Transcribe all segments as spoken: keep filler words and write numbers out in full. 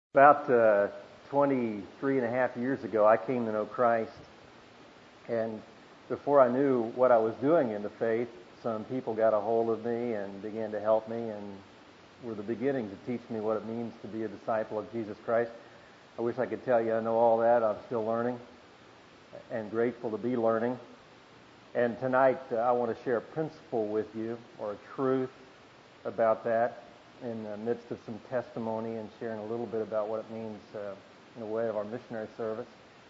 About uh, twenty-three and a half years ago, I came to know Christ, and before I knew what I was doing in the faith, some people got a hold of me and began to help me, and were the beginning to teach me what it means to be a disciple of Jesus Christ. I wish I could tell you I know all that. I'm still learning, and grateful to be learning. And tonight, uh, I want to share a principle with you, or a truth about that, in the midst of some testimony and sharing a little bit about what it means uh, in the way of our missionary service.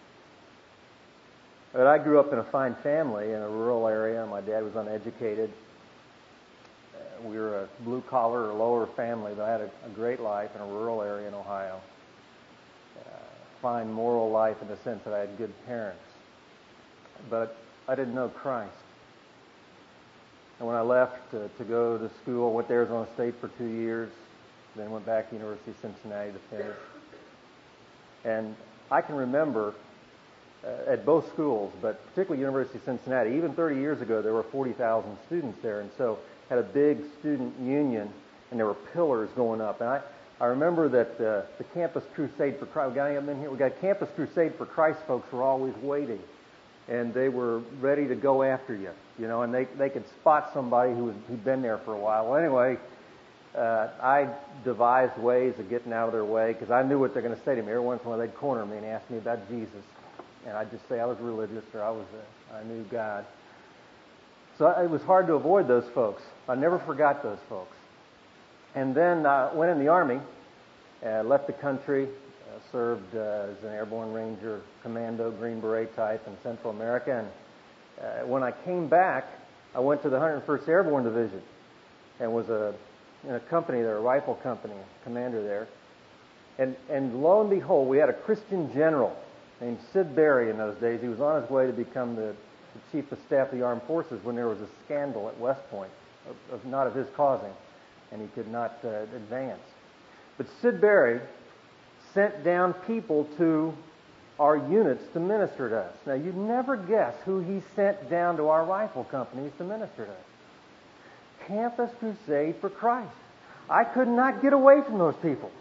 But I grew up in a fine family in a rural area. My dad was uneducated. Uh, we were a blue-collar or lower family, but I had a, a great life in a rural area in Ohio. Uh, fine moral life in the sense that I had good parents. But I didn't know Christ. And when I left uh, to go to school, went to Arizona State for two years, then went back to University of Cincinnati to finish. And I can remember uh, at both schools, but particularly University of Cincinnati, even thirty years ago, there were forty thousand students there, and so had a big student union, and there were pillars going up. And I, I remember that uh, the Campus Crusade for Christ, we got any of them in here? We got Campus Crusade for Christ folks were always waiting. And they were ready to go after you, you know, and they, they could spot somebody who was, who'd been there for a while. Well, anyway, uh, I devised ways of getting out of their way because I knew what they're going to say to me. Every once in a while they'd corner me and ask me about Jesus. And I'd just say I was religious or I was a, I knew God. So it was hard to avoid those folks. I never forgot those folks. And then I went in the Army, uh, left the country, Uh, served uh, as an airborne ranger, commando, Green Beret type in Central America. And uh, when I came back, I went to the one hundred first Airborne Division and was a, in a company there, a rifle company, commander there. And, and lo and behold, we had a Christian general named Sid Berry in those days. He was on his way to become the, the Chief of Staff of the Armed Forces when there was a scandal at West Point, of, of not of his causing, and he could not uh, advance. But Sid Berry sent down people to our units to minister to us. Now, you'd never guess who he sent down to our rifle companies to minister to us. Campus Crusade for Christ. I could not get away from those people.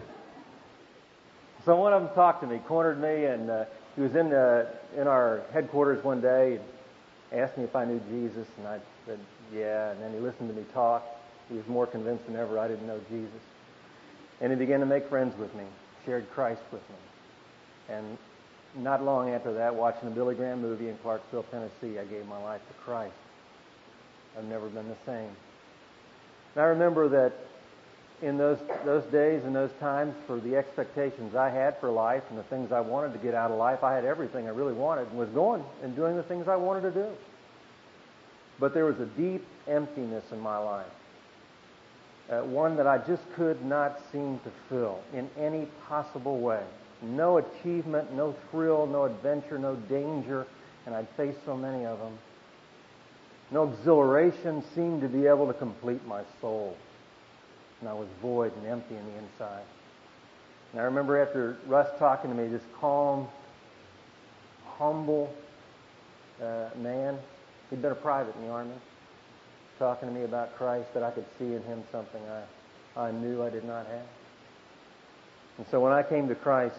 So one of them talked to me, cornered me, and uh, he was in the, in our headquarters one day and asked me if I knew Jesus, and I said, yeah, and then he listened to me talk. He was more convinced than ever I didn't know Jesus. And he began to make friends with me. Shared Christ with me. And not long after that, watching a Billy Graham movie in Clarksville, Tennessee, I gave my life to Christ. I've never been the same. And I remember that in those those days and those times, for the expectations I had for life and the things I wanted to get out of life, I had everything I really wanted and was going and doing the things I wanted to do. But there was a deep emptiness in my life. Uh, one that I just could not seem to fill in any possible way. No achievement, no thrill, no adventure, no danger, and I'd faced so many of them. No exhilaration seemed to be able to complete my soul. And I was void and empty on the inside. And I remember after Russ talking to me, this calm, humble uh, man, he'd been a private in the Army, talking to me about Christ, that I could see in him something I, I knew I did not have. And so when I came to Christ,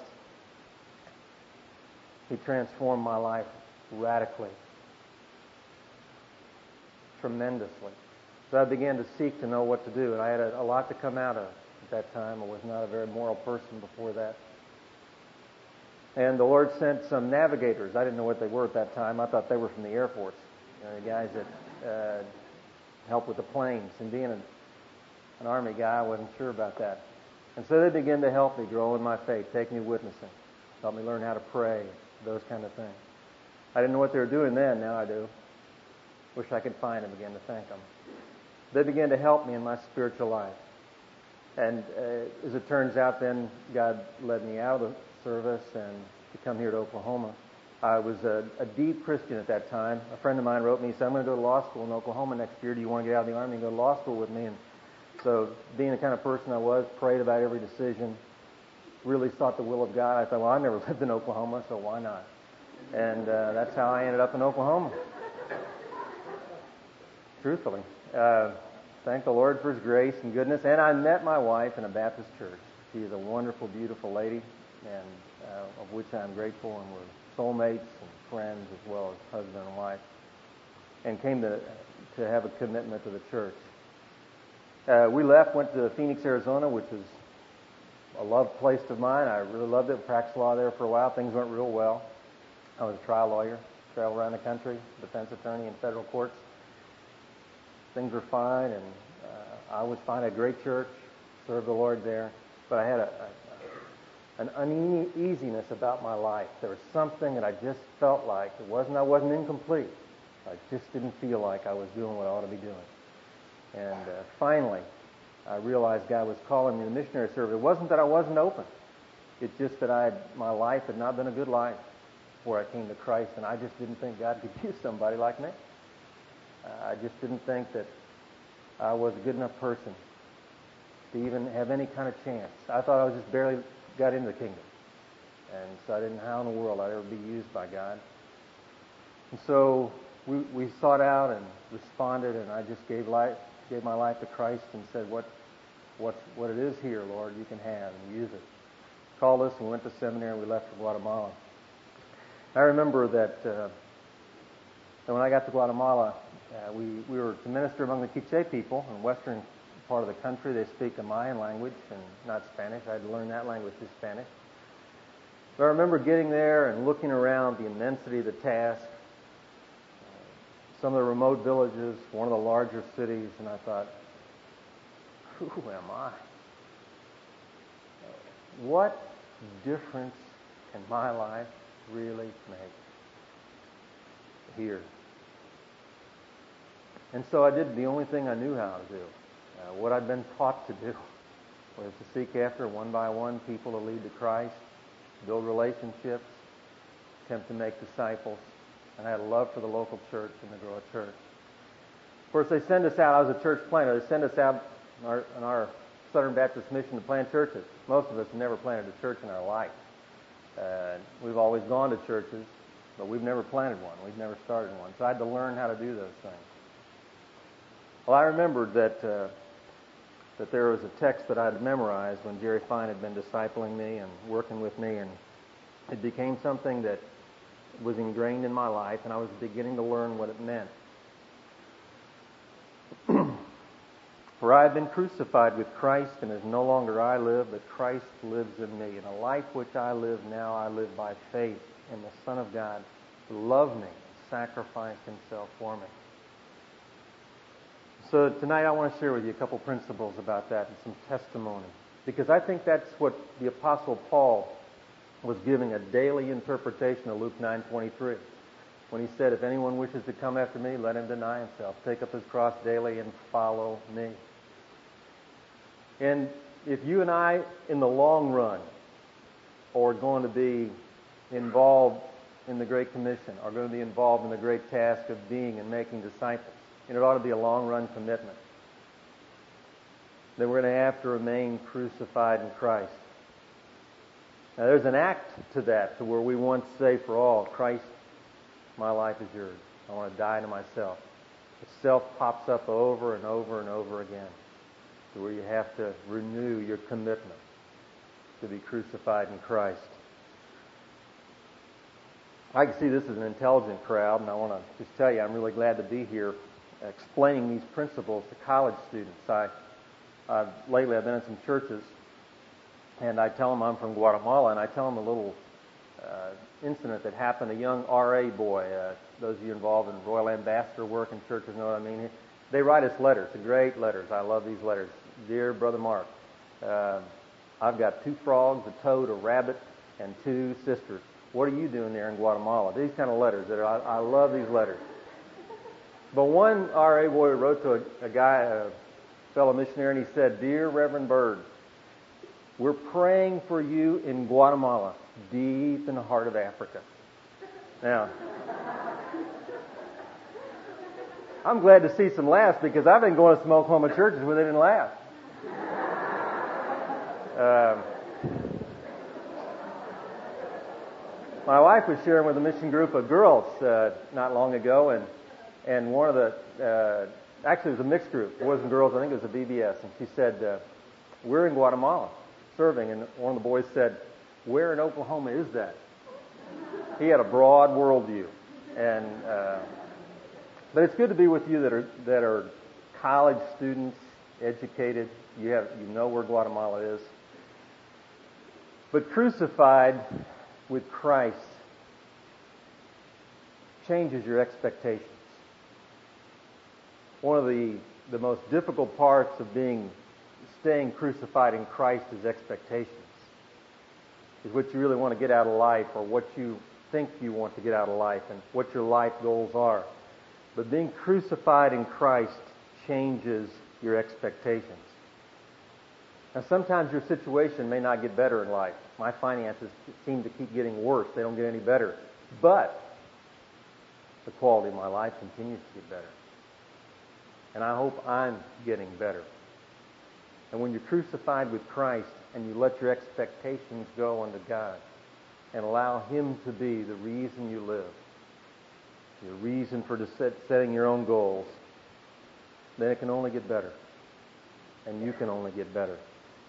he transformed my life radically, tremendously. So I began to seek to know what to do, and I had a, a lot to come out of at that time. I was not a very moral person before that. And the Lord sent some navigators. I didn't know what they were at that time. I thought they were from the Air Force. You know, the guys that uh, help with the planes. And being an, an Army guy, I wasn't sure about that. And so they began to help me grow in my faith, take me witnessing, help me learn how to pray, those kind of things. I didn't know what they were doing then, now I do. Wish I could find them again to thank them. They began to help me in my spiritual life. And uh, as it turns out, then God led me out of the service and to come here to Oklahoma. I was a, a deep Christian at that time. A friend of mine wrote me, he said, I'm going to go to law school in Oklahoma next year. Do you want to get out of the Army and go to law school with me? And so being the kind of person I was, prayed about every decision, really sought the will of God. I thought, well, I never lived in Oklahoma, so why not? And uh, that's how I ended up in Oklahoma. Truthfully. Uh, thank the Lord for His grace and goodness. And I met my wife in a Baptist church. She is a wonderful, beautiful lady, and uh, of which I'm grateful, and we're soulmates and friends as well as husband and wife, and came to to have a commitment to the church. Uh, we left, went to Phoenix, Arizona, which is a loved place of mine. I really loved it. Practiced law there for a while. Things went real well. I was a trial lawyer, traveled around the country, defense attorney in federal courts. Things were fine, and uh, I was fine. I had a great church, served the Lord there. But I had a, a, an uneasiness about my life. There was something that I just felt like it wasn't. I wasn't incomplete. I just didn't feel like I was doing what I ought to be doing. And uh, finally, I realized God was calling me to missionary service. It wasn't that I wasn't open. It's just that I had, my life had not been a good life before I came to Christ, and I just didn't think God could use somebody like me. Uh, I just didn't think that I was a good enough person to even have any kind of chance. I thought I was just barely got into the kingdom. And so I didn't know how in the world I'd ever be used by God. And so we, we sought out and responded, and I just gave life, gave my life to Christ and said, what, what, what it is here, Lord, you can have and use it. Called us, and we went to seminary, and we left for Guatemala. I remember that, uh, that when I got to Guatemala, uh, we, we were to minister among the Quiche people in western part of the country. They speak a Mayan language and not Spanish. I had to learn that language through Spanish. But I remember getting there and looking around the immensity of the task, some of the remote villages, one of the larger cities, and I thought, who am I? What difference can my life really make here? And so I did the only thing I knew how to do. Uh, what I'd been taught to do was to seek after, one by one, people to lead to Christ, build relationships, attempt to make disciples, and I had a love for the local church and to grow a church. Of course, they send us out. I was a church planter. They send us out in our, in our Southern Baptist mission to plant churches. Most of us have never planted a church in our life. Uh, we've always gone to churches, but we've never planted one. We've never started one. So I had to learn how to do those things. Well, I remembered that uh, that there was a text that I had memorized when Jerry Fine had been discipling me and working with me, and it became something that was ingrained in my life, and I was beginning to learn what it meant. For I have been crucified with Christ, and it is no longer I live, but Christ lives in me. In a life which I live now, I live by faith in the Son of God, who loved me and sacrificed himself for me. So tonight I want to share with you a couple principles about that and some testimony, because I think that's what the Apostle Paul was giving a daily interpretation of Luke nine twenty-three, when he said, if anyone wishes to come after me, let him deny himself, take up his cross daily, and follow me. And if you and I, in the long run, are going to be involved in the Great Commission, are going to be involved in the great task of being and making disciples, and it ought to be a long-run commitment, then we're going to have to remain crucified in Christ. Now, there's an act to that, to where we once say for all, Christ, my life is yours. I want to die to myself. The self pops up over and over and over again, to where you have to renew your commitment to be crucified in Christ. I can see this is an intelligent crowd, and I want to just tell you I'm really glad to be here explaining these principles to college students. I, I've, lately I've been in some churches, and I tell them I'm from Guatemala, and I tell them a little uh, incident that happened. A young R A boy, uh, those of you involved in Royal Ambassador work in churches know what I mean. They write us letters, great letters. I love these letters. Dear Brother Mark, uh, I've got two frogs, a toad, a rabbit, and two sisters. What are you doing there in Guatemala? These kind of letters. That are, I, I love these letters. But one R A boy wrote to a, a guy, a fellow missionary, and he said, Dear Reverend Bird, we're praying for you in Guatemala, deep in the heart of Africa. Now, I'm glad to see some laughs, because I've been going to some Oklahoma churches where they didn't laugh. Um, my wife was sharing with a mission group of girls uh, not long ago, and and one of the, uh, actually it was a mixed group, boys and girls, I think it was a B B S, and she said, uh, we're in Guatemala. serving, and one of the boys said, "Where in Oklahoma is that?" He had a broad worldview, and uh, but it's good to be with you that are that are college students, educated. You have you know where Guatemala is, but crucified with Christ changes your expectations. One of the the most difficult parts of being staying crucified in Christ is expectations. Is what you really want to get out of life, or what you think you want to get out of life, and what your life goals are. But being crucified in Christ changes your expectations. Now, sometimes your situation may not get better in life. My finances seem to keep getting worse. They don't get any better. But the quality of my life continues to get better. And I hope I'm getting better. And when you're crucified with Christ and you let your expectations go unto God and allow Him to be the reason you live, your reason for set, setting your own goals, then it can only get better. And you can only get better.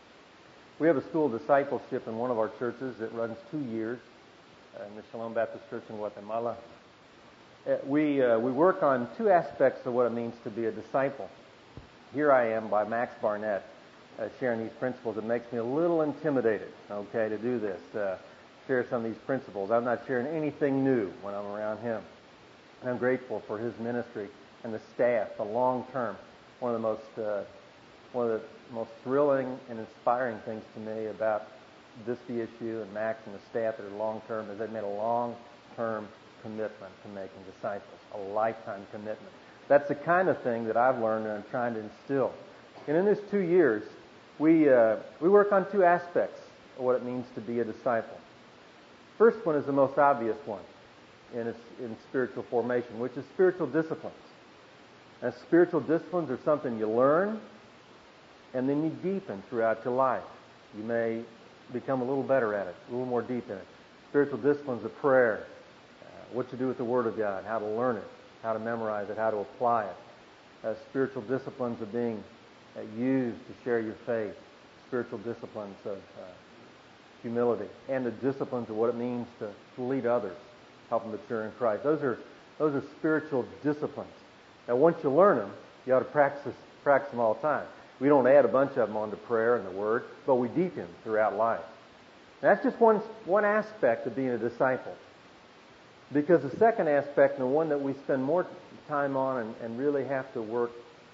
We have a school of discipleship in one of our churches that runs two years uh, in the Shalom Baptist Church in Guatemala. Uh, we uh, we work on two aspects of what it means to be a disciple. Here I am by Max Barnett uh, sharing these principles. It makes me a little intimidated, okay, to do this, uh, share some of these principles. I'm not sharing anything new when I'm around him. And I'm grateful for his ministry and the staff, the long term. One of the most uh, one of the most thrilling and inspiring things to me about this the issue and Max and the staff that are long term is they've made a long term commitment to making disciples, a lifetime commitment. That's the kind of thing that I've learned and I'm trying to instill. And in this two years, we uh, we work on two aspects of what it means to be a disciple. First one is the most obvious one in its, in spiritual formation, which is spiritual disciplines. And spiritual disciplines are something you learn and then you deepen throughout your life. You may become a little better at it, a little more deep in it. Spiritual disciplines of prayer, uh, what to do with the Word of God, how to learn it, how to memorize it, how to apply it. Uh, spiritual disciplines of being uh, used to share your faith. Spiritual disciplines of uh, humility, and the disciplines of what it means to, to lead others, help them mature in Christ. Those are those are spiritual disciplines. Now, once you learn them, you ought to practice practice them all the time. We don't add a bunch of them onto prayer and the Word, but we deepen them throughout life. And that's just one one aspect of being a disciple. Because the second aspect, and the one that we spend more time on and, and really have to work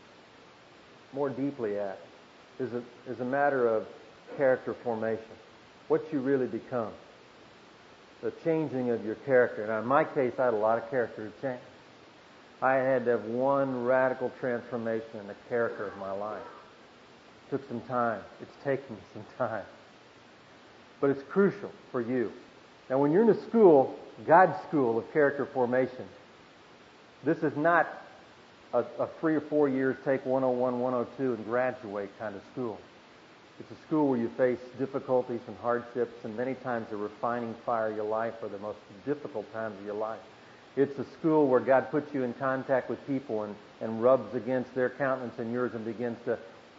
more deeply at, is a, is a matter of character formation. What you really become. The changing of your character. Now, in my case, I had a lot of character to change. I had to have one radical transformation in the character of my life. It took some time. It's taken some time. But it's crucial for you. Now, when you're in a school, God's school of character formation, this is not a, a three or four years, take one oh one, one oh two, and graduate kind of school. It's a school where you face difficulties and hardships, and many times the refining fire of your life are the most difficult times of your life. It's a school where God puts you in contact with people and, and rubs against their countenance and yours and begins to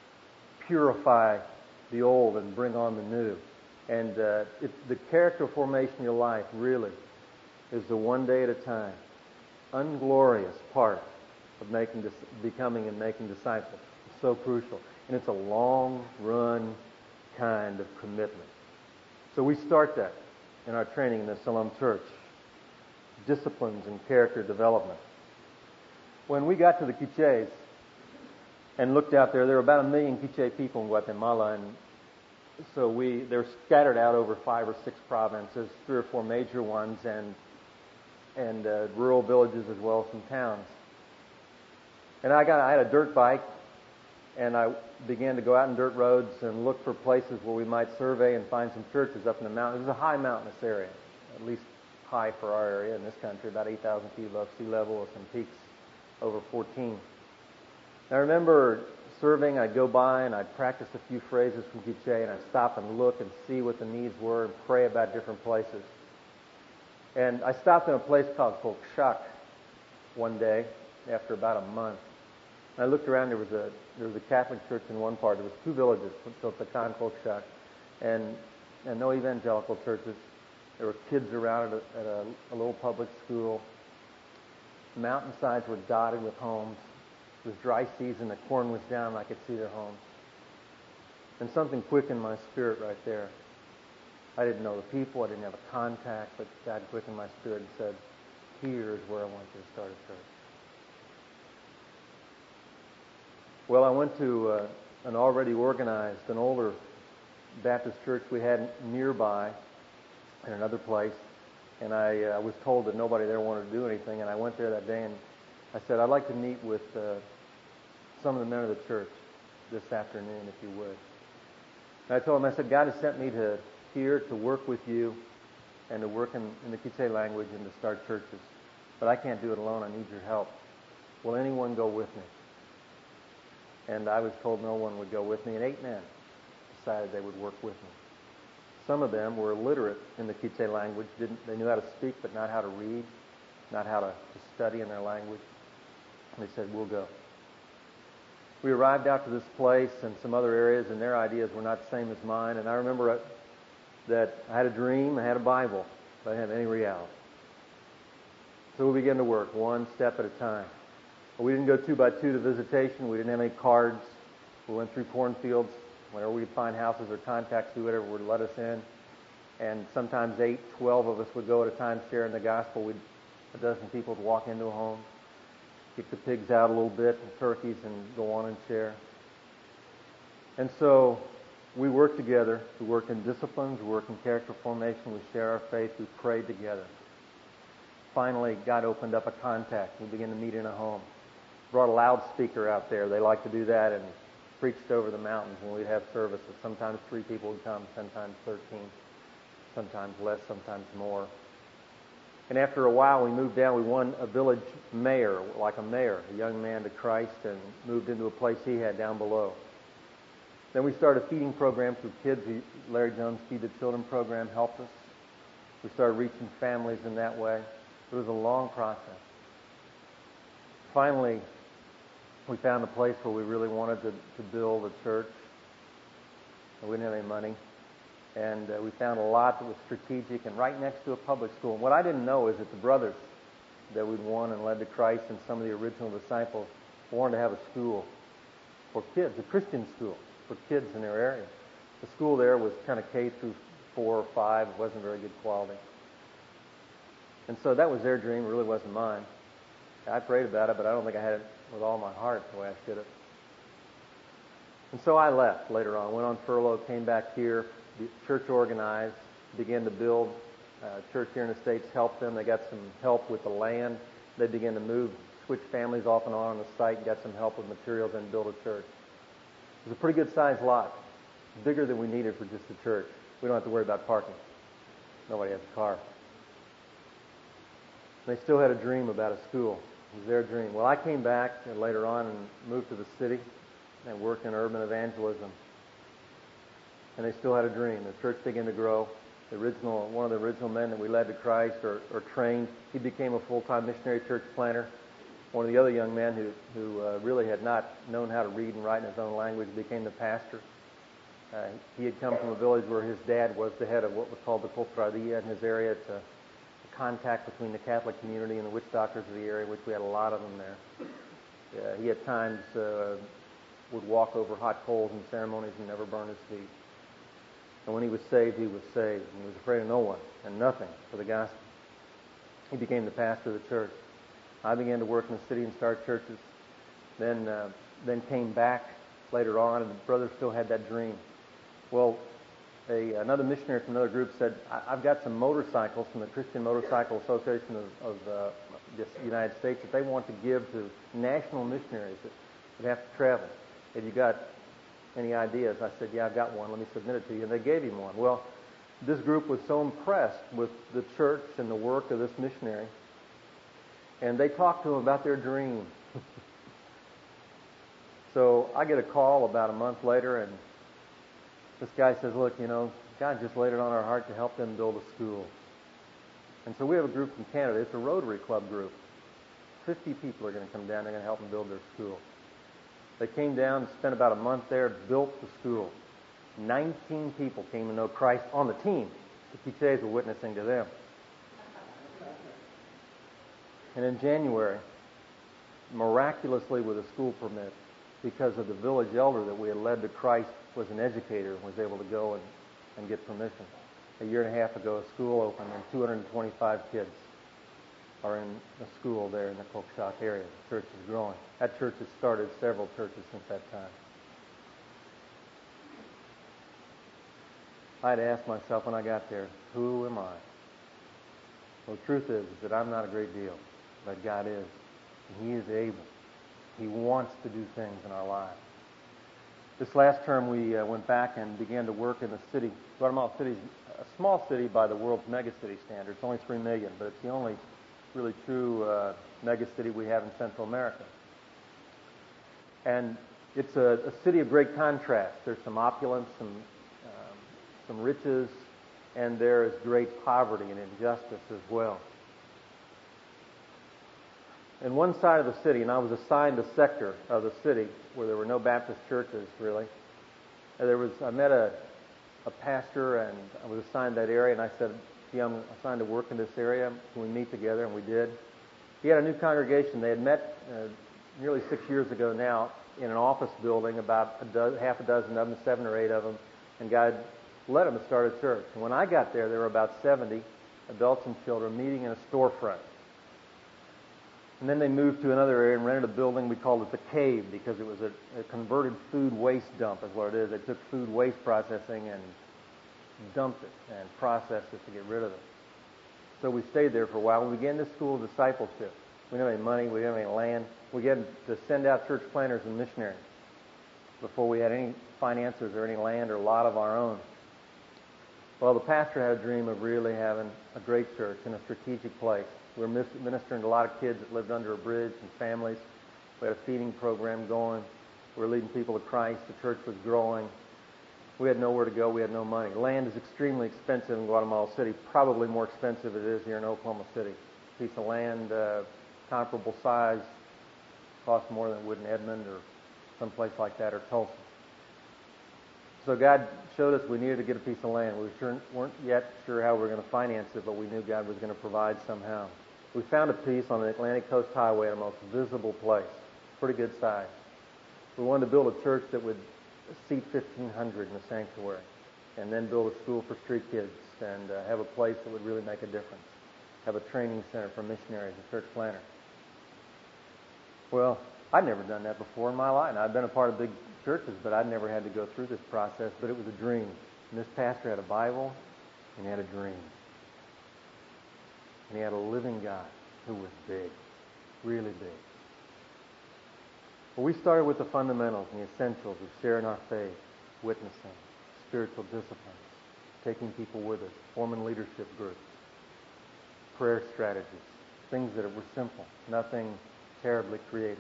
purify the old and bring on the new. And uh, it, the character formation of your life really is the one day at a time, unglorious part of making dis- becoming and making disciples. It's so crucial. And it's a long-run kind of commitment. So we start that in our training in the Shalom Church. Disciplines and character development. When we got to the Quiches and looked out there, there were about a million Quiche people in Guatemala, and so we they're scattered out over five or six provinces, three or four major ones, and and uh, rural villages as well as some towns. And I got I had a dirt bike, and I began to go out in dirt roads and look for places where we might survey and find some churches up in the mountains. It was a high mountainous area, at least high for our area in this country, about eight thousand feet above sea level with some peaks over fourteen. I remember serving, I'd go by and I'd practice a few phrases from Quiche, and I'd stop and look and see what the needs were and pray about different places. And I stopped in a place called Colchak one day after about a month. And I looked around, there was a there was a Catholic church in one part. There was two villages, Totacan, Colchak. and and no evangelical churches. There were kids around at a, at a, a little public school. Mountainsides were dotted with homes. It was dry season. The corn was down, and I could see their homes. And something quickened my spirit right there. I didn't know the people. I didn't have a contact, but God quickened my spirit and said, "Here's where I want you to start a church." Well, I went to uh, an already organized, an older Baptist church we had nearby in another place, and I uh, was told that nobody there wanted to do anything, and I went there that day and I said, "I'd like to meet with uh, some of the men of the church this afternoon, if you would." And I told him, I said, "God has sent me to here to work with you and to work in, in the Quiche language and to start churches. But I can't do it alone. I need your help. Will anyone go with me?" And I was told no one would go with me, and eight men decided they would work with me. Some of them were illiterate in the Quiche language. Didn't, they knew how to speak, but not how to read, not how to, to study in their language. And they said, "We'll go." We arrived out to this place and some other areas, and their ideas were not the same as mine. And I remember that I had a dream, I had a Bible, but I didn't have any reality. So we began to work one step at a time. We didn't go two by two to visitation. We didn't have any cards. We went through cornfields. Whenever we could find houses or contacts, do whatever would let us in. And sometimes eight, twelve of us would go at a time sharing the gospel. We'd, a dozen people would walk into a home, kick the pigs out a little bit, and turkeys, and go on and share. And so we worked together. We worked in disciplines. We worked in character formation. We shared our faith. We prayed together. Finally, God opened up a contact. We began to meet in a home. Brought a loudspeaker out there. They like to do that, and preached over the mountains when we'd have services. Sometimes three people would come, sometimes thirteen, sometimes less, sometimes more. And after a while, we moved down. We won a village mayor, like a mayor, a young man to Christ, and moved into a place he had down below. Then we started a feeding program for kids. Larry Jones' Feed the Children program helped us. We started reaching families in that way. It was a long process. Finally, we found a place where we really wanted to, to build a church. We didn't have any money. And uh, we found a lot that was strategic and right next to a public school. And what I didn't know is that the brothers that we'd won and led to Christ and some of the original disciples wanted to have a school for kids, a Christian school for kids in their area. The school there was kind of K through four or five. It wasn't very good quality. And so that was their dream. It really wasn't mine. I prayed about it, but I don't think I had it with all my heart the way I should have. And so I left later on, went on furlough, came back here, the church organized, began to build a church here in the States, helped them. They got some help with the land. They began to move, switch families off and on on the site, got some help with materials, and build a church. It was a pretty good sized lot, bigger than we needed for just a church. We don't have to worry about parking. Nobody has a car. They still had a dream about a school. It was their dream. Well, I came back later on and moved to the city and worked in urban evangelism. And they still had a dream. The church began to grow. The original, one of the original men that we led to Christ or, or trained, he became a full-time missionary church planter. One of the other young men who, who uh, really had not known how to read and write in his own language became the pastor. Uh, he had come from a village where his dad was the head of what was called the Cofradia in his area. It's a, a contact between the Catholic community and the witch doctors of the area, which we had a lot of them there. Uh, he at times uh, would walk over hot coals in ceremonies and never burn his feet. And when he was saved, he was saved. And he was afraid of no one and nothing for the gospel. He became the pastor of the church. I began to work in the city and start churches. Then uh, then came back later on, and the brothers still had that dream. Well, a, another missionary from another group said, I- I've got some motorcycles from the Christian Motorcycle Association of, of uh, the United States that they want to give to national missionaries that would have to travel. Have you got any ideas? I said, yeah, I've got one. Let me submit it to you. And they gave him one. Well, this group was so impressed with the church and the work of this missionary, and they talked to him about their dream. So I get a call about a month later, and this guy says, look, you know, God just laid it on our heart to help them build a school. And so we have a group from Canada. It's a Rotary Club group. Fifty people are going to come down. They're going to help them build their school. They came down, spent about a month there, built the school. nineteen people came to know Christ on the team. The P T As were witnessing to them. And in January, miraculously with a school permit, because of the village elder that we had led to Christ was an educator and was able to go and, and get permission. A year and a half ago, a school opened, and two hundred twenty-five kids are in the school there in the Cookstock area. The church is growing. That church has started several churches since that time. I had to ask myself when I got there, who am I? Well, the truth is, is that I'm not a great deal, but God is. And He is able. He wants to do things in our lives. This last term, we uh, went back and began to work in the city. Guatemala City is a small city by the world's megacity standard. It's only three million, but it's the only really true uh, megacity we have in Central America. And it's a, a city of great contrast. There's some opulence, some um, some riches, and there is great poverty and injustice as well. In one side of the city, and I was assigned a sector of the city where there were no Baptist churches, really. And there was, I met a, a pastor, and I was assigned that area, and I said, gee, I'm assigned to work in this area. Can we meet together? And we did. He had a new congregation. They had met uh, nearly six years ago now in an office building, about a do- half a dozen of them, seven or eight of them, and God led them to start a church. And when I got there, there were about seventy adults and children meeting in a storefront. And then they moved to another area and rented a building. We called it the Cave because it was a, a converted food waste dump is what it is. They took food waste processing and dumped it and processed it to get rid of it. So we stayed there for a while. We began this school of discipleship. We didn't have any money. We didn't have any land. We began to send out church planters and missionaries before we had any finances or any land or lot of our own. Well, the pastor had a dream of really having a great church in a strategic place. We were ministering to a lot of kids that lived under a bridge and families. We had a feeding program going. We were leading people to Christ. The church was growing. We had nowhere to go. We had no money. Land is extremely expensive in Guatemala City, probably more expensive than it is here in Oklahoma City. A piece of land, uh, comparable size, costs more than it would in Edmond or someplace like that, or Tulsa. So God showed us we needed to get a piece of land. We sure, weren't yet sure how we were going to finance it, but we knew God was going to provide somehow. We found a piece on the Atlantic Coast Highway, the most visible place, pretty good size. We wanted to build a church that would seat fifteen hundred in the sanctuary, and then build a school for street kids, and uh, have a place that would really make a difference. Have a training center for missionaries and church planters. Well, I'd never done that before in my life. And I'd been a part of big churches, but I'd never had to go through this process. But it was a dream. And this pastor had a Bible, and he had a dream. And he had a living God who was big, really big. Well, we started with the fundamentals and the essentials of sharing our faith, witnessing, spiritual disciplines, taking people with us, forming leadership groups, prayer strategies, things that were simple, nothing terribly creative.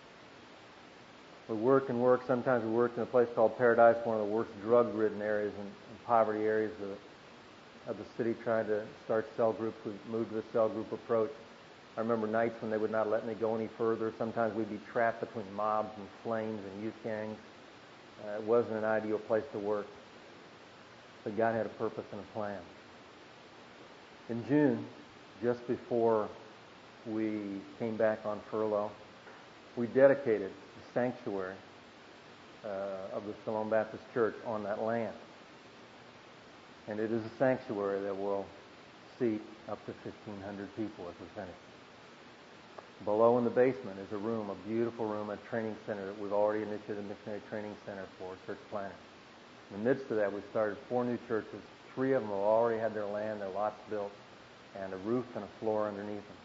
We worked and worked. Sometimes we worked in a place called Paradise, one of the worst drug-ridden areas and, and poverty areas of, of the city, trying to start cell groups. We moved to the cell group approach. I remember nights when they would not let me go any further. Sometimes we'd be trapped between mobs and flames and youth gangs. Uh, it wasn't an ideal place to work. But God had a purpose and a plan. In June, just before we came back on furlough, we dedicated the sanctuary uh, of the Shalom Baptist Church on that land. And it is a sanctuary that will seat up to fifteen hundred people as we finish. Below in the basement is a room, a beautiful room, a training center that we've already initiated a missionary training center for church planters. In the midst of that, we started four new churches. Three of them have already had their land, their lots built, and a roof and a floor underneath them.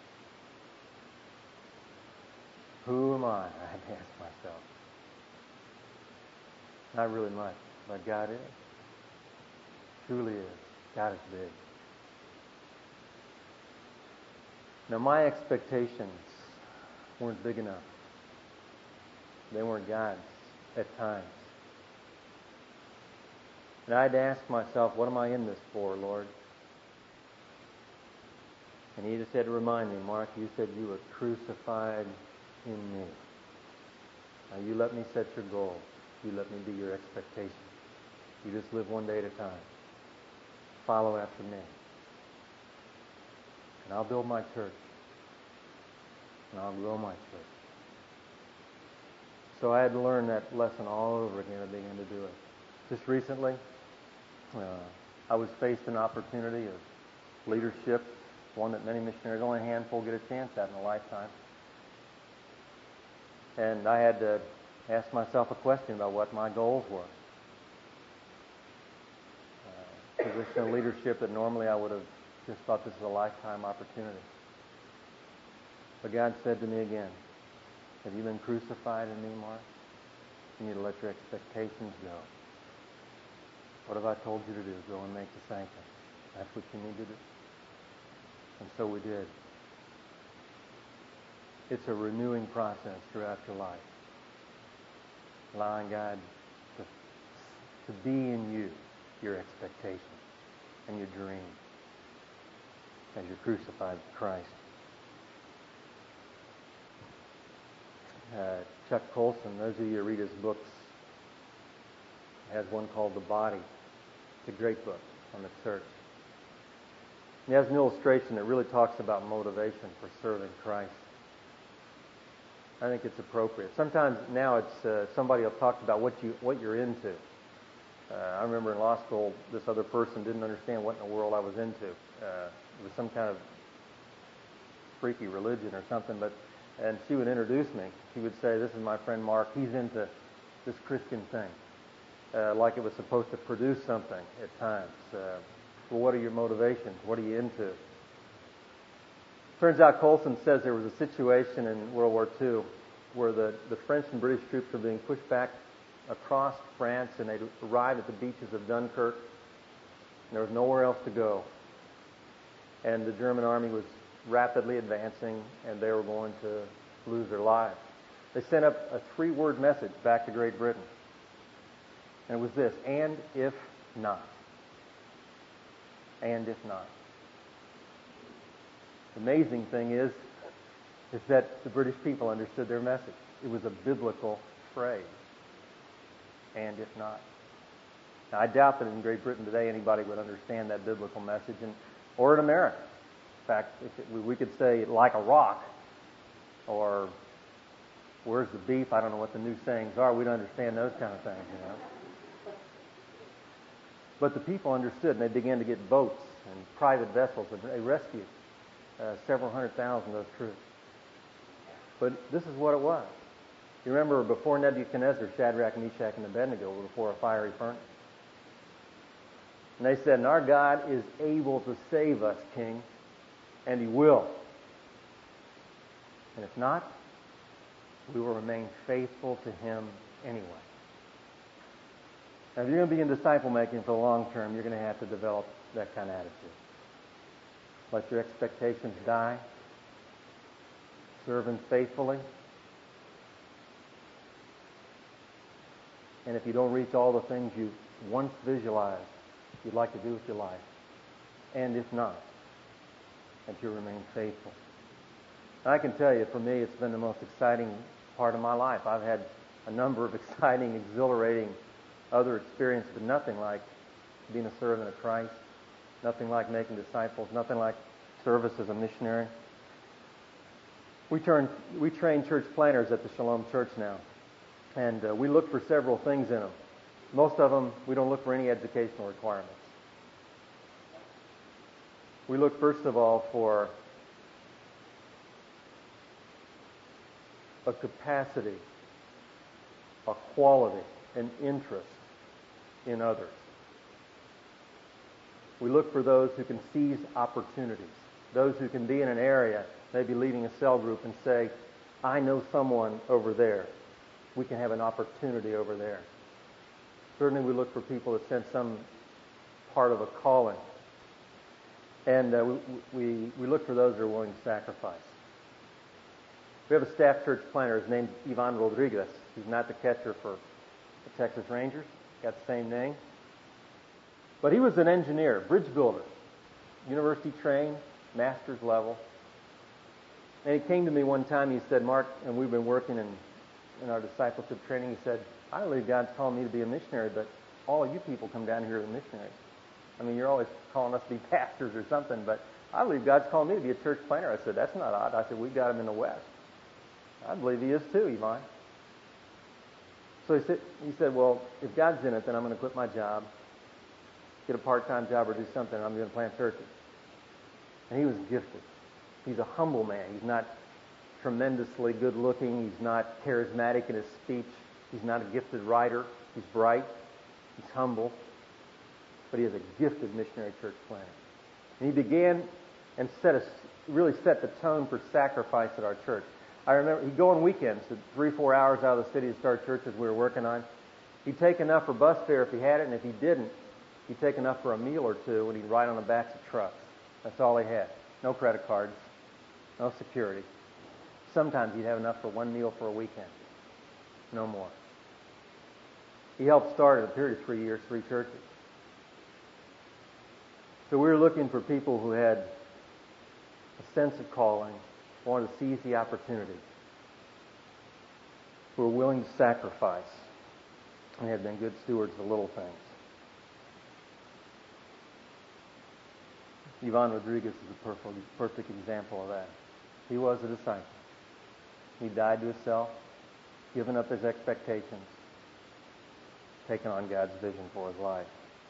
Who am I? I had to ask myself. Not really much, but God is. Truly is. God is big. Now, my expectations weren't big enough. They weren't God's at times. And I had to ask myself, what am I in this for, Lord? And He just had to remind me, Mark, you said you were crucified in me. Now, you let me set your goal. You let me be your expectation. You just live one day at a time. Follow after me. And I'll build my church. And I'll grow my church. So I had to learn that lesson all over again and began to do it. Just recently, uh, I was faced an opportunity of leadership, one that many missionaries, only a handful get a chance at in a lifetime. And I had to ask myself a question about what my goals were. Uh, position of leadership that normally I would have just thought this was a lifetime opportunity. But God said to me again, have you been crucified in me, Mark? You need to let your expectations go. What have I told you to do? Go and make disciples. That's what you need to do. And so we did. It's a renewing process throughout your life. Allowing God to, to be in you, your expectations and your dreams as you're crucified with Christ. Uh, Chuck Colson, those of you who read his books, has one called The Body. It's a great book on the church. He has an illustration that really talks about motivation for serving Christ. I think it's appropriate. Sometimes now it's uh, somebody will talk about what you what you're into. Uh, I remember in law school, this other person didn't understand what in the world I was into. Uh, it was some kind of freaky religion or something, but and she would introduce me. She would say, "This is my friend Mark. He's into this Christian thing," uh, like it was supposed to produce something at times. Uh, well, what are your motivations? What are you into? Turns out Colson says there was a situation in World War Two where the, the French and British troops were being pushed back across France, and they'd arrived at the beaches of Dunkirk, and there was nowhere else to go. And the German army was rapidly advancing, and they were going to lose their lives. They sent up a three-word message back to Great Britain. And it was this: and if not. And if not. The amazing thing is, is that the British people understood their message. It was a biblical phrase. And if not. Now, I doubt that in Great Britain today anybody would understand that biblical message, and, or in America. In fact, if it, we could say like a rock, or where's the beef? I don't know what the new sayings are. We don't understand those kind of things, you know. But the people understood, and they began to get boats and private vessels, and they rescued uh, several hundred thousand of those troops. But this is what it was. You remember before Nebuchadnezzar, Shadrach, Meshach, and Abednego were before a fiery furnace. And they said, and our God is able to save us, King, and He will. And if not, we will remain faithful to Him anyway. Now, if you're going to be in disciple making for the long term, you're going to have to develop that kind of attitude. Let your expectations die. Serve Him faithfully. And if you don't reach all the things you once visualized you'd like to do with your life, and if not, that you remain faithful. And I can tell you, for me, it's been the most exciting part of my life. I've had a number of exciting, exhilarating other experiences, but nothing like being a servant of Christ, nothing like making disciples, nothing like service as a missionary. We, turn, we train church planners at the Shalom Church now, and uh, we look for several things in them. Most of them, we don't look for any educational requirements. We look, first of all, for a capacity, a quality, an interest in others. We look for those who can seize opportunities, those who can be in an area, maybe leading a cell group, and say, I know someone over there. We can have an opportunity over there. Certainly we look for people that sense some part of a calling. And uh, we, we, we look for those that are willing to sacrifice. We have a staff church planner. His name's Ivan Rodriguez. He's not the catcher for the Texas Rangers. Got the same name. But he was an engineer, bridge builder, university trained, master's level. And he came to me one time. He said, Mark, and we've been working in, in our discipleship training. He said, I believe God's calling me to be a missionary, but all of you people come down here as missionaries. I mean, you're always calling us to be pastors or something, but I believe God's called me to be a church planter. I said, that's not odd. I said, we've got him in the West. I believe he is too, Yvonne. So he said, he said, well, if God's in it, then I'm going to quit my job, get a part-time job or do something, and I'm going to plant churches. And he was gifted. He's a humble man. He's not tremendously good-looking. He's not charismatic in his speech. He's not a gifted writer. He's bright. He's humble. But he is a gifted missionary church planter. And he began and set a, really set the tone for sacrifice at our church. I remember he'd go on weekends, to three, four hours out of the city to start churches we were working on. He'd take enough for bus fare if he had it, and if he didn't, he'd take enough for a meal or two, and he'd ride on the backs of trucks. That's all he had. No credit cards, no security. Sometimes he'd have enough for one meal for a weekend. No more. He helped start in a period of three years, three churches. So we were looking for people who had a sense of calling, wanted to seize the opportunity, who were willing to sacrifice, and had been good stewards of the little things. Ivan Rodriguez is a perfect, perfect example of that. He was a disciple. He died to himself, given up his expectations, taken on God's vision for his life.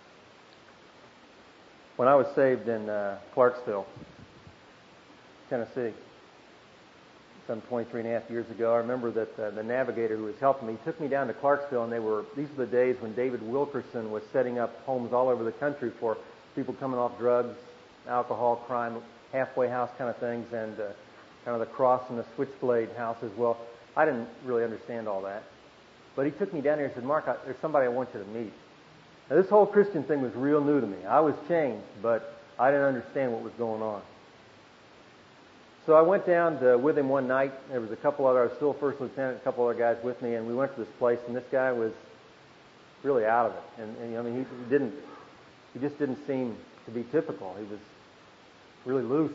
When I was saved in uh, Clarksville, Tennessee, some twenty-three and a half years ago, I remember that uh, the navigator who was helping me took me down to Clarksville, and they were these were the days when David Wilkerson was setting up homes all over the country for people coming off drugs, alcohol, crime, halfway house kind of things, and uh, kind of the cross and the switchblade house as well. I didn't really understand all that. But he took me down there and said, Mark, I, there's somebody I want you to meet. Now, this whole Christian thing was real new to me. I was changed, but I didn't understand what was going on. So I went down to, with him one night. There was a couple other, I was still first lieutenant, a couple other guys with me, and we went to this place, and this guy was really out of it. And, and I mean, he, he didn't, he just didn't seem to be typical. He was really loose.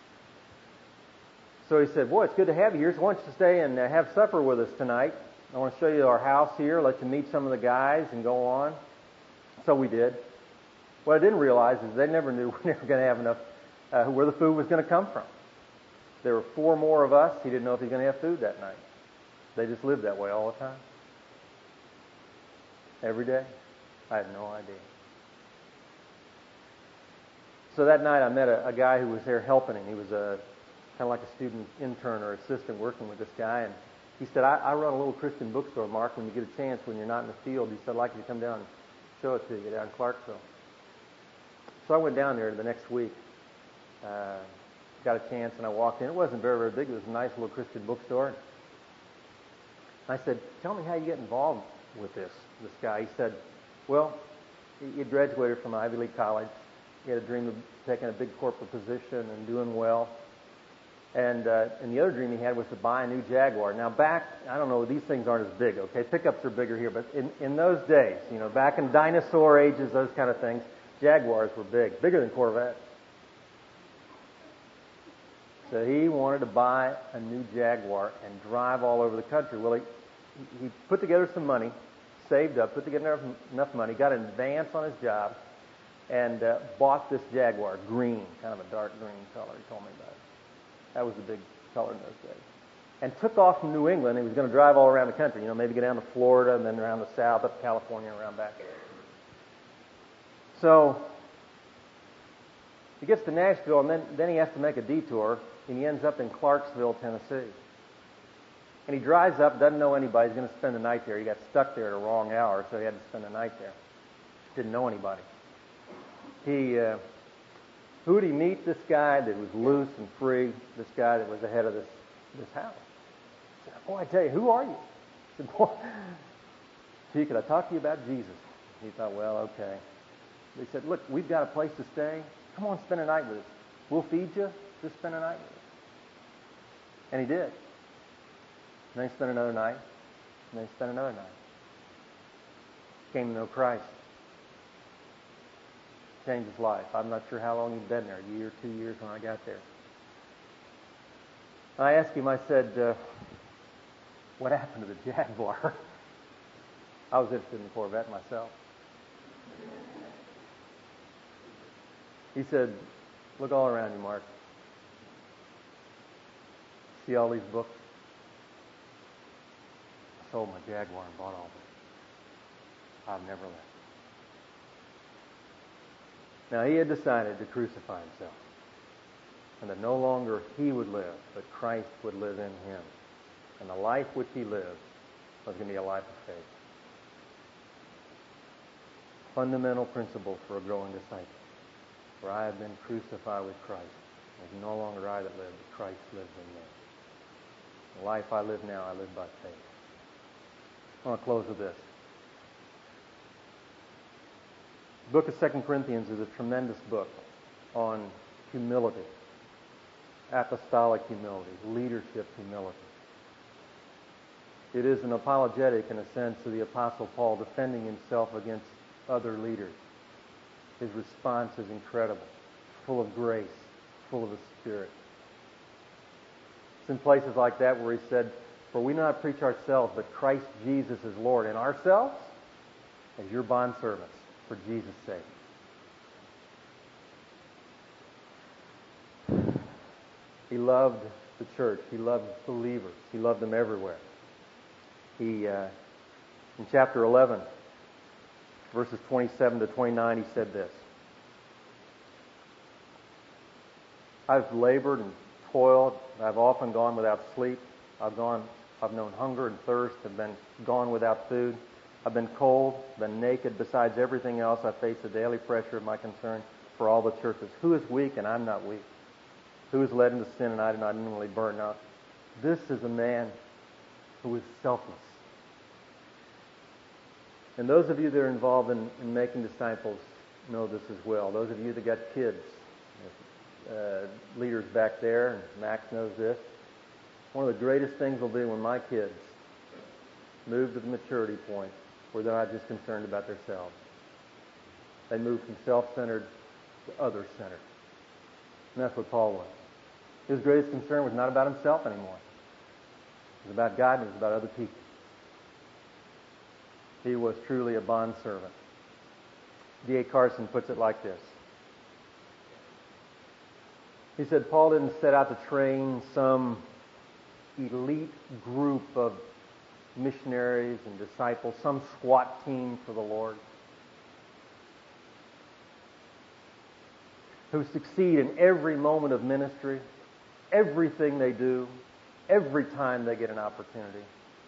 So he said, boy, it's good to have you here, so why don't you stay and uh, have supper with us tonight? I want to show you our house here, let you meet some of the guys and go on. So we did. What I didn't realize is they never knew we were never going to have enough, uh, where the food was going to come from. There were four more of us. He didn't know if he was going to have food that night. They just lived that way all the time. Every day. I had no idea. So that night I met a, a guy who was there helping him. He was a kind of like a student intern or assistant working with this guy. And he said, I, I run a little Christian bookstore, Mark. When you get a chance, when you're not in the field, he said, I'd like you to come down and show it to you down in Clarksville. So I went down there the next week. Uh, got a chance, and I walked in. It wasn't very, very big. It was a nice little Christian bookstore. I said, tell me how you get involved with this, this guy. He said, well, he had graduated from Ivy League college. He had a dream of taking a big corporate position and doing well. And uh, and the other dream he had was to buy a new Jaguar. Now back, I don't know, these things aren't as big, okay? Pickups are bigger here, but in, in those days, you know, back in dinosaur ages, those kind of things, Jaguars were big, bigger than Corvettes. So he wanted to buy a new Jaguar and drive all over the country. Well, he, he put together some money, saved up, put together enough money, got an advance on his job, and uh, bought this Jaguar, green, kind of a dark green color. He told me about it. That was the big color in those days. And took off from New England. He was going to drive all around the country. You know, maybe go down to Florida and then around the south, up to California and around back. So he gets to Nashville, and then, then he has to make a detour, and he ends up in Clarksville, Tennessee. And he drives up, doesn't know anybody. He's going to spend the night there. He got stuck there at a wrong hour, so he had to spend the night there. Didn't know anybody. He... Uh, Who did he meet? This guy that was loose and free, this guy that was the head of this, this house. He said, boy, I tell you, who are you? He said, boy, gee, could I talk to you about Jesus? He thought, well, okay. He said, look, we've got a place to stay. Come on, spend a night with us. We'll feed you. Just spend a night with us. And he did. And then he spent another night. And then he spent another night. Came to know Christ. Changed his life. I'm not sure how long he'd been there, a year, two years when I got there. I asked him, I said, uh, what happened to the Jaguar? I was interested in the Corvette myself. He said, look all around you, Mark. See all these books? I sold my Jaguar and bought all of them. I've never left. Now, he had decided to crucify himself, and that no longer he would live, but Christ would live in him. And the life which he lived was going to be a life of faith. Fundamental principle for a growing disciple. For I have been crucified with Christ. It is no longer I that live, but Christ lives in me. The life I live now, I live by faith. I want to close with this. The book of Second Corinthians is a tremendous book on humility, apostolic humility, leadership humility. It is an apologetic, in a sense, of the Apostle Paul defending himself against other leaders. His response is incredible, full of grace, full of the Spirit. It's in places like that where he said, for we not preach ourselves, but Christ Jesus is Lord, and ourselves as your bondservants for Jesus' sake. He loved the church. He loved believers. He loved them everywhere. He, uh, in chapter eleven, verses twenty-seven to twenty-nine, he said this. I've labored and toiled. I've often gone without sleep. I've gone, I've known hunger and thirst. I've been gone without food. I've been cold, been naked. Besides everything else, I face the daily pressure of my concern for all the churches. Who is weak and I'm not weak? Who is led into sin and I do not inwardly burn up? This is a man who is selfless. And those of you that are involved in, in making disciples know this as well. Those of you that got kids, uh, leaders back there, and Max knows this. One of the greatest things we'll do when my kids move to the maturity point where they're not just concerned about themselves. They move from self-centered to other-centered. And that's what Paul was. His greatest concern was not about himself anymore. It was about God and it was about other people. He was truly a bondservant. D A Carson puts it like this. He said, Paul didn't set out to train some elite group of missionaries and disciples, some SWAT team for the Lord, who succeed in every moment of ministry, everything they do, every time they get an opportunity.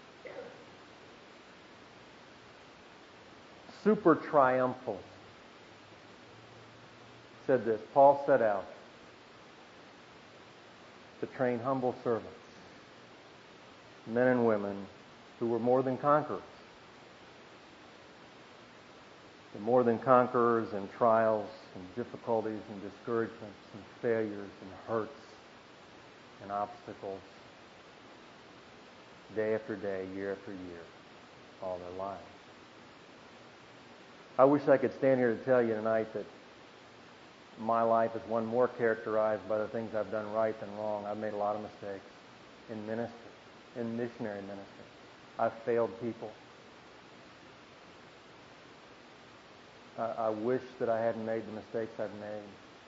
Super triumphal. Said this, Paul set out to train humble servants, men and women who were more than conquerors. They're more than conquerors in trials and difficulties and discouragements and failures and hurts and obstacles, day after day, year after year, all their lives. I wish I could stand here to tell you tonight that my life is one more characterized by the things I've done right than wrong. I've made a lot of mistakes in ministry, in missionary ministry. I've failed people. I, I wish that I hadn't made the mistakes I've made.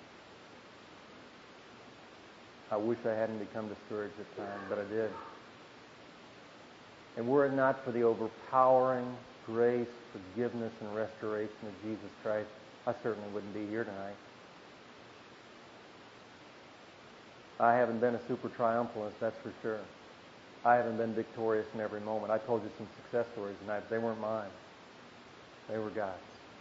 I wish I hadn't become discouraged at times, but I did. And were it not for the overpowering grace, forgiveness, and restoration of Jesus Christ, I certainly wouldn't be here tonight. I haven't been a super triumphalist, that's for sure. I haven't been victorious in every moment. I told you some success stories tonight, but they weren't mine. They were God's.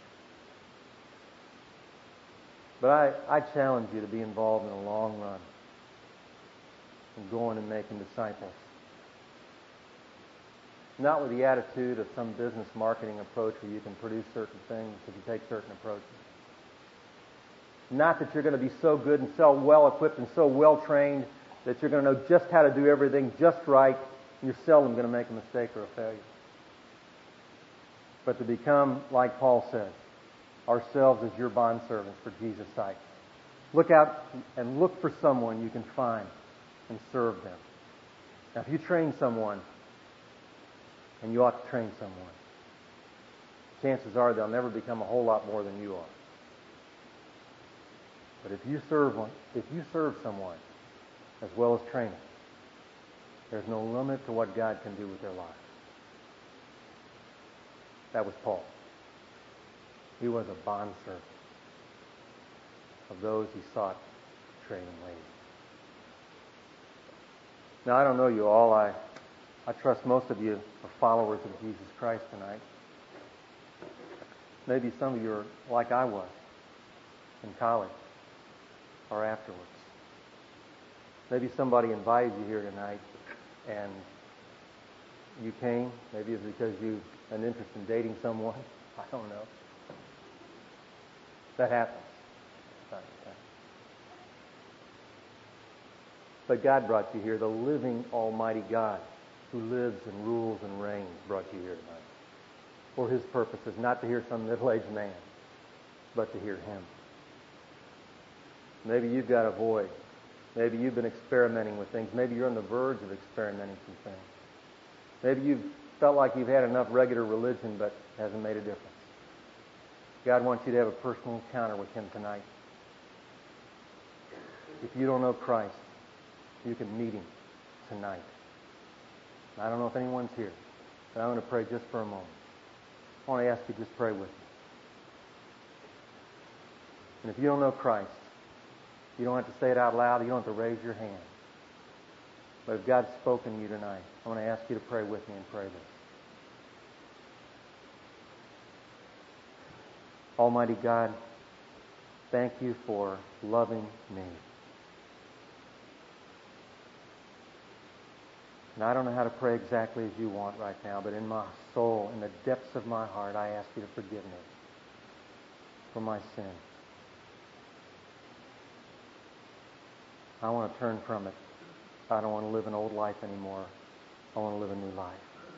But I, I challenge you to be involved in the long run, in going and making disciples. Not with the attitude of some business marketing approach where you can produce certain things if you take certain approaches. Not that you're going to be so good and so well equipped and so well trained that you're going to know just how to do everything just right. You're seldom going to make a mistake or a failure. But to become, like Paul said, ourselves as your bondservants for Jesus' sake. Look out and look for someone you can find and serve them. Now, if you train someone, and you ought to train someone, chances are they'll never become a whole lot more than you are. But if you serve one, if you serve someone as well as train them, there's no limit to what God can do with their lives. That was Paul. He was a bondservant of those he sought to train and lead. Now, I don't know you all. I, I trust most of you are followers of Jesus Christ tonight. Maybe some of you are like I was in college or afterwards. Maybe somebody invited you here tonight and you came. Maybe it's because you had an interest in dating someone. I don't know. That happens. But God brought you here. The living Almighty God who lives and rules and reigns brought you here tonight. For His purposes, not to hear some middle-aged man, but to hear Him. Maybe you've got a void. Maybe you've been experimenting with things. Maybe you're on the verge of experimenting some things. Maybe you've felt like you've had enough regular religion, but it hasn't made a difference. God wants you to have a personal encounter with Him tonight. If you don't know Christ, you can meet Him tonight. I don't know if anyone's here, but I'm going to pray just for a moment. I want to ask you to just pray with me. And if you don't know Christ, you don't have to say it out loud. You don't have to raise your hand. But if God's spoken to you tonight, I want to ask you to pray with me and pray this. Almighty God, thank you for loving me. And I don't know how to pray exactly as you want right now, but in my soul, in the depths of my heart, I ask you to forgive me for my sin. I want to turn from it. I don't want to live an old life anymore. I want to live a new life.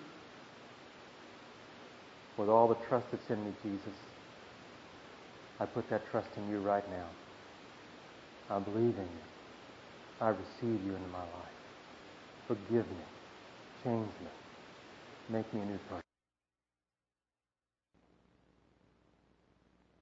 With all the trust that's in me, Jesus, I put that trust in you right now. I believe in you. I receive you into my life. Forgive me. Change me. Make me a new person.